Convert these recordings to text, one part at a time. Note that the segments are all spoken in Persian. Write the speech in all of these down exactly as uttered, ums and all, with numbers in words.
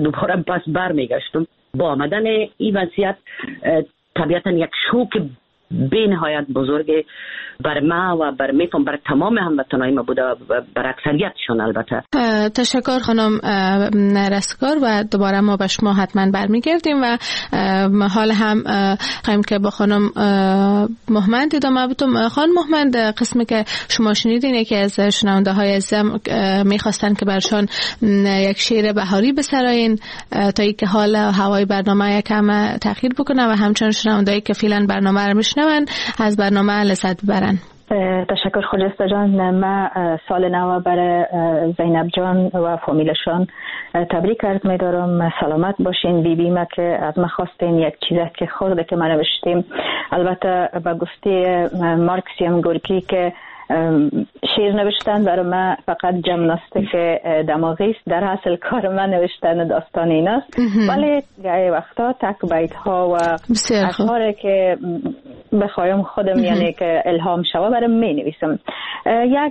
دوباره پس برمیگشتم. با آمدن این وضعیت طبیعتا یک شوک به نهایت بزرگ بر ما و بر میتون بر تمام هموطنای ما بوده و بر اکثریتشون. البته تشکر خانم رستگار و دوباره ما به شما حتما برمیگردیم و حال هم خواهیم که با خانم مهمند ادامه بدیم. خانم مهمند، قسمی که شما شنیدین یکی از شنونده های عزیزم میخواستن که برشان یک شعر بهاری بسرایین تا ای که حال هوای برنامه یکم تغییر بکنه و همچنان شنوندهایی که فعلا برنامه رو میشنون از برنامه لذت ببرن. تشکر خجسته جان. من سال نو برای زینب جان و فامیلشان تبریک عرض می دارم. سلامت باشین. بی بی ما که از ما خواستین یک چیزی که خورده که ما نوشتیم، البته با گفته مارکسیان گورکی که شعر نوشتن برای من فقط جمناستیک دماغی است، در اصل کار من نوشتن داستان این است، ولی گاهی وقتا تک بیت ها و اشعاری که بخوایم خودم یعنی که الهام شوه برای می نویسم. یک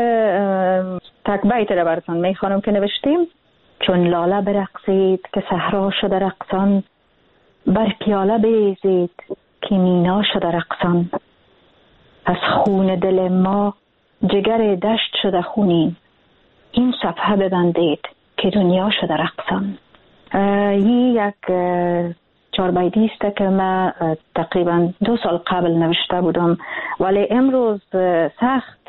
تک بیت را براتون می خوانم که نوشتیم: چون لاله برقصید که صحرا شده رقصان، بر پیاله بریزید که مینا شده رقصان. از خون دل ما جگر دشت شده خونین، این صفحه ببندید که دنیا شده رقصان. این یک چهار بیتی است که من تقریبا دو سال قبل نوشته بودم، ولی امروز سخت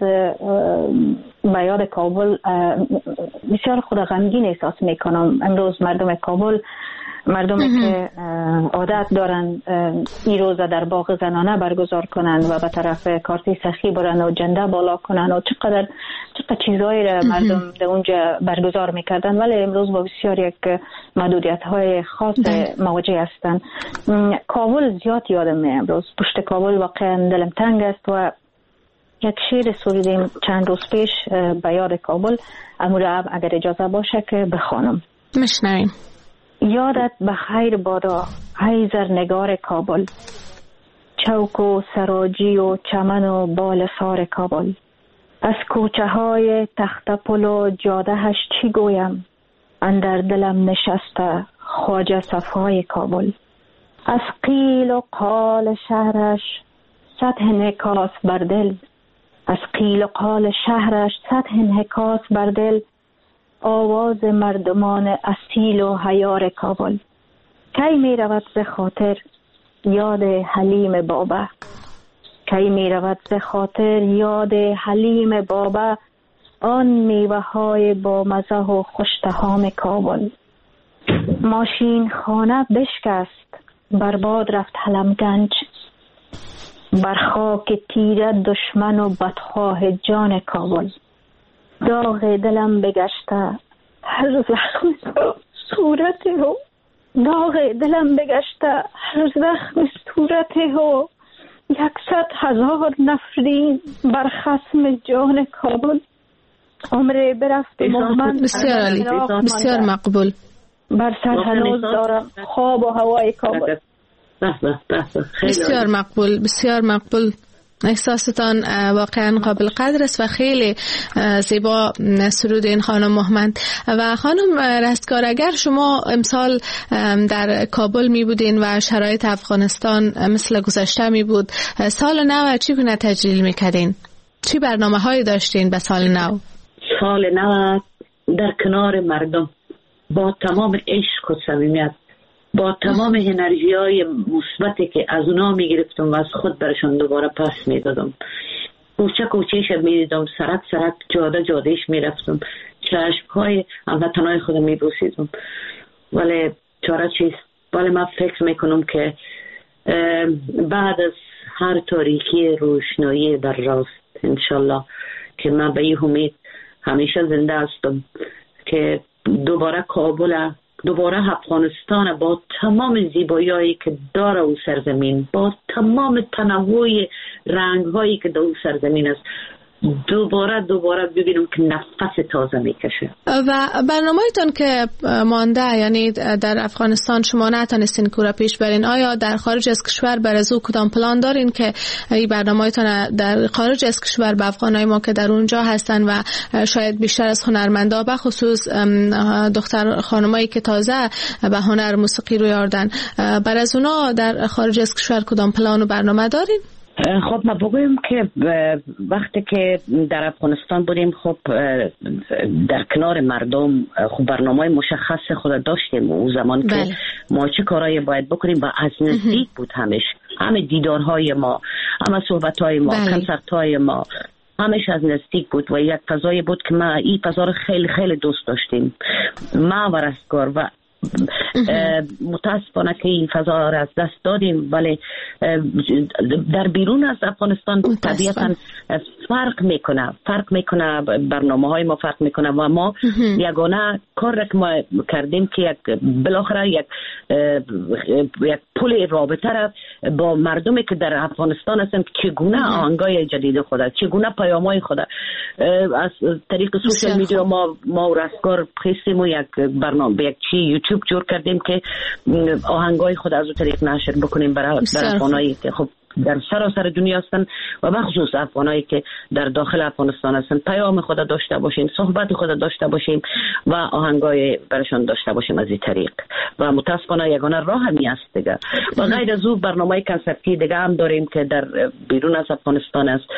به یاد کابل بسیار خود غمگین احساس میکنم. امروز مردم کابل، مردمی که عادت دارن این روزه در باغ زنانه برگزار کنن و به طرف کارتی سخی برن و جنده بالا کنن و چقدر چقدر چیزایی را مردم در اونجا برگزار میکردن، ولی امروز با بسیار یک محدودیت های خاص مواجه هستن. کابل زیاد یادم میاد. امروز پشت کابل واقعا دلم تنگ است و یک شعر سرودیم چند روز پیش به یاد کابل، امروز اگر اجازه باشه که بخوانم. مشنویم. یادت بخیر بادا ای زرنگار کابل، چوک و سراجی و چمن و بال سار کابل. از کوچه های تخت پل و جادهش چی گویم، اندر دلم نشسته خواجه صفای کابل. از قیل و قال شهرش سطح انعکاس بر دل، از قیل و قال شهرش سطح انعکاس بر دل. آواز مردمان اصیل و حیار کابل. کی می رود ز خاطر یاد حلیم بابا، کی می رود ز خاطر یاد حلیم بابا. آن میوه های با مزه و خوشتهام کابل. ماشین خانه بشکست برباد رفت حلم گنج، بر خاک تیره دشمن و بدخواه جان کابل. داغ دلم بگشته هر زخم صورت هو، داغ دلم بگشته هر زخم صورت هو. یکصد هزار نفرین بر خصم جان کابل. عمر برفت مهمن بسیار عالی، بسیار مقبول. بر سر هنوز دارم خواب و هوای کابل. بسیار مقبول، بسیار مقبول. احساستان واقعا قابل قدر است و خیلی زیبا سرود این خانم مهمند. و خانم رستگار، اگر شما امسال در کابل می بودین و شرایط افغانستان مثل گذشته می بود، سال نو چی گونه تجلیل می کردین؟ چی برنامه هایی داشتین به سال نو؟ سال نو در کنار مردم با تمام عشق و صمیمیت، با تمام انرژی های مثبتی که از اونا میگرفتم و از خود برشان دوباره پس میدادم. کوچه کوچهش میدیدم، سرک سرک جاده جادهش میرفتم، چشم های هموطنای خودم میبوسیدم. ولی چاره چیست؟ ولی من فکر میکنم که بعد از هر تاریکی روشنایی در راست انشالله که من به این امید همیشه زنده هستم که دوباره کابل، دوباره افغانستان با تمام زیبایی‌هایی که داره او سرزمین، با تمام تنوع رنگ‌هایی که در او سرزمین است، دوباره دوباره ببینم که نفس تازه میکشه. و برنامه‌تون که مانده، یعنی در افغانستان شما نتونستین کورا پیش برین، آیا در خارج از کشور برازو کدام پلان دارین که این برنامه‌تون در خارج از کشور به افغانای ما که در اونجا هستن و شاید بیشتر از هنرمندا به خصوص دختر خانمایی که تازه به هنر موسیقی روی آوردن، برای اونا در خارج از کشور کدام پلان و برنامه دارین؟ خب ما بگویم که وقتی که در افغانستان بودیم، خب در کنار مردم خب برنامه مشخص خود داشتیم اون زمان بله. که ما چه کارایی باید بکنیم و از نزدیک بود همش، همه دیدارهای ما، همه صحبتهای ما، بله. کنسرتهای ما همش از نزدیک بود و یک فضایی بود که ما این فضا رو خیلی خیلی دوست داشتیم، ما و رستگار. و متاسفانه که این فضا را از دست دادیم، ولی در بیرون از افغانستان طبیعتا فرق میکنه فرق میکنه برنامه های ما فرق میکنه و ما یگانه کار را که ما کردیم که یک بالاخره یک یک پل رابطه را با مردمی که در افغانستان هستند چگونه آهنگای جدید خود، چگونه پیامهای خود از طریق سوشال میدیا ما ما رستگار خیستیم و یک برنامه یک چی یوتیوب جور کردیم که آهنگای خود از اون طریق نشر بکنیم برای افغانایی که خب در سراسر دنیا هستن و بخصوص افغانایی که در داخل افغانستان هستن، پیام خود داشته باشیم، صحبت خود داشته باشیم و آهنگای برشان داشته باشیم از این طریق. و متاسفانه یگانه راه همی است دیگه. و غیر از اون برنامه کنسرتی دیگه هم داریم که در بیرون از افغانستان است.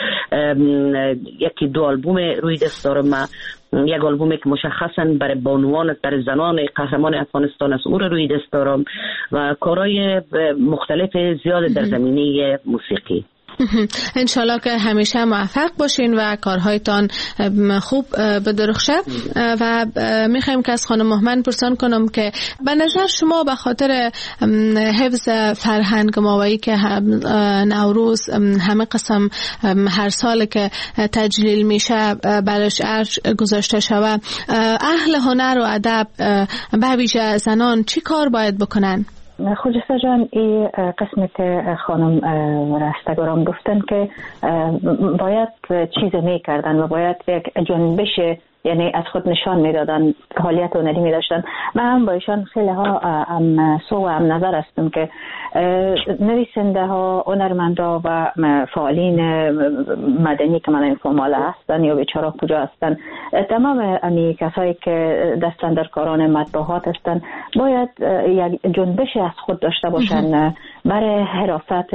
یکی دو آلبوم روی دست دارم، یک آلبومی که مشخصاً برای بانوان، برای زنان قهرمان افغانستان است، او رو روی دست دارم و کارهای مختلف زیاد در زمینه موسیقی. انشالله که همیشه موفق باشین و کارهایتان خوب بدرخشه. و میخوایم که از خانم مهمند پرسان کنم که به نظر شما به خاطر حفظ فرهنگ ما که نوروز همه قسم هر سال که تجلیل میشه برش ارج گذاشته شوه، اهل هنر و ادب به ویژه زنان چی کار باید بکنن؟ خجسته جان، این قسمت خانم رستگاران گفتن که باید چیز میکردن و باید یک جنبش، یعنی از خود نشان میدادن، حالیت هنری میداشتن. من هم با ایشان خیلی ها هم سو و هم نظر هستم که نویسنده ها، هنرمندا و فعالین مدنی که من اینفورمال هستن یا بیچاره کجا هستن، تمام امی کسایی که دستن در کاران مطبوعات هستن باید یک جنبش از خود داشته باشن برای حرافت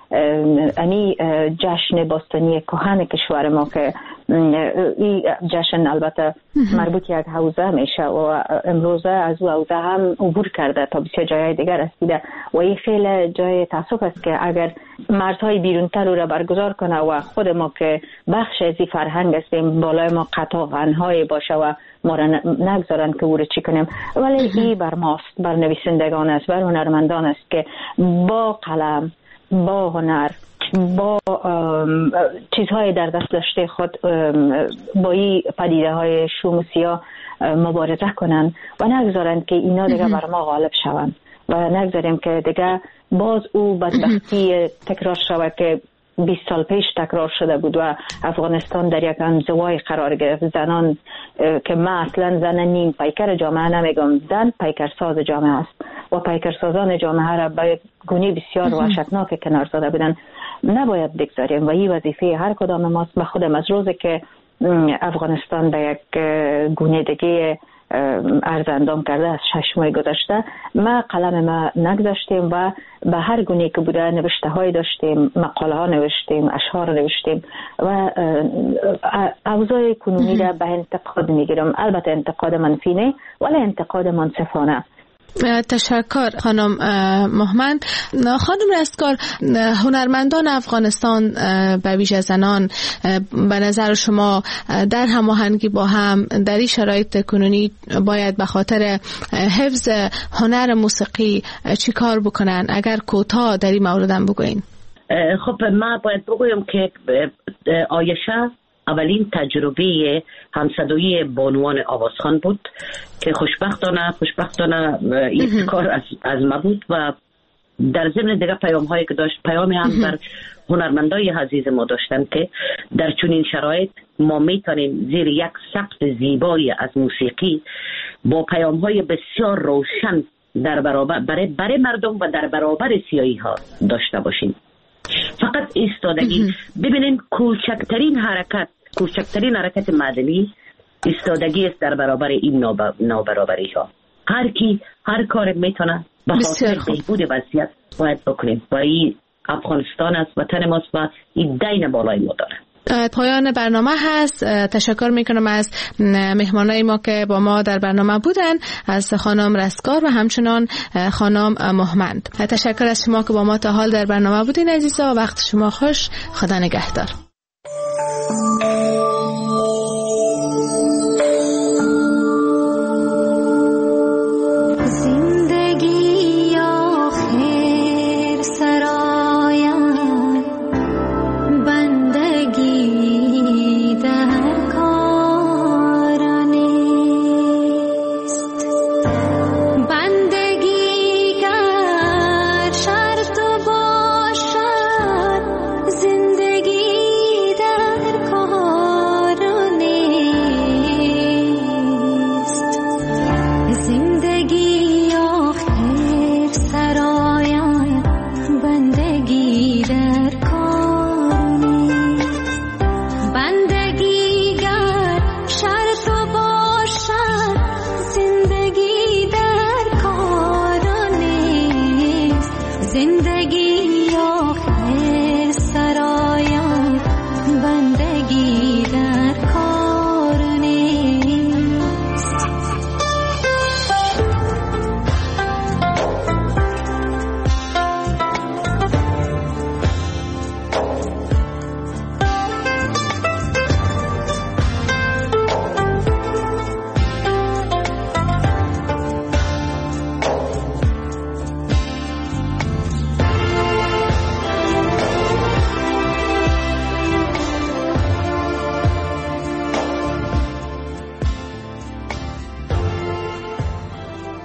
امی جشن باستانی کهن کشور ما که این جشن البته مربوط یک حوزه میشه و امروزه از او حوزه هم عبور کرده تا بسیار جای دیگر رسیده و این خیلی جای تاسف است که اگر مرزهای بیرونتر رو را برگزار کنه و خود ما که بخش از این فرهنگ هستیم بالای ما قطاغنهای باشه و ما را نگذارن که او را چی کنیم. ولی این بر ماست، بر نویسندگان است، بر هنرمندان است که با قلم، با هنر، با چیزهای در دست داشته خود با این پدیده های شوم و سیاه مبارزه کنن و نگذارن که اینا دیگه بر ما غالب شون و نگذاریم که دیگه باز او بدبختی تکرار شود که بیست سال پیش تکرار شده بود و افغانستان در یک انزوای قرار گرفت. زنان که من اصلا زن نیم پیکر جامعه نمیگم، زن پیکرساز جامعه است و پیکرسازان جامعه را به گونه بسیار وحشتناک کنار زده بودن. نباید بگذاریم و این وظیفه هر کدام ماست. من خودم از روزی که افغانستان به یک گونه دیگه ارزاندام کرده از شش ماه گذشته، ما قلم ما نگذاشتیم و به هر گونه که بوده نوشته های داشتیم، مقاله ها نوشتیم، اشعار نوشتیم و اوضاع کنونی را به انتقاد میگیرم. البته انتقاد منفی نه ولی انتقاد منصفانه. تشکر خانم مهمند. خانم رستگار، هنرمندان افغانستان به ویژه زنان به نظر شما در هماهنگی با هم در این شرایط کنونی باید به خاطر حفظ هنر موسیقی چی کار بکنن؟ اگر کوتاه در این مورد هم بگوین. خب ما باید بگویم که آیشه اولین تجربه همصدایی بانوان آوازخوان بود که خوشبختانه خوشبختانه این کار از, از ما بود و در ضمن دیگه پیام هایی که داشت، پیامی هم در هنرمندای عزیز ما داشتن که در چنین شرایط ما میتونیم زیر یک سقف زیبایی از موسیقی با پیام های بسیار روشن در برابر برای, برای مردم و در برابر سیاهی ها داشته باشیم. فقط ایستادگی. ببینین کوچکترین حرکت کوچکترین حرکت مدنی ایستادگی است در برابر این نابرابری ها. هر کی هر کار میتونه به خاطر بهبود وضعیت باید بکنیم و این افغانستان است، وطن ماست و این دین بالای ما داره. پایان برنامه هست. تشکر میکنم از مهمانای ما که با ما در برنامه بودن، از خانم رستگار و همچنان خانم مهمند. تشکر از شما که با ما تا حال در برنامه بودین عزیزا. وقت شما خوش. خدا نگهدار.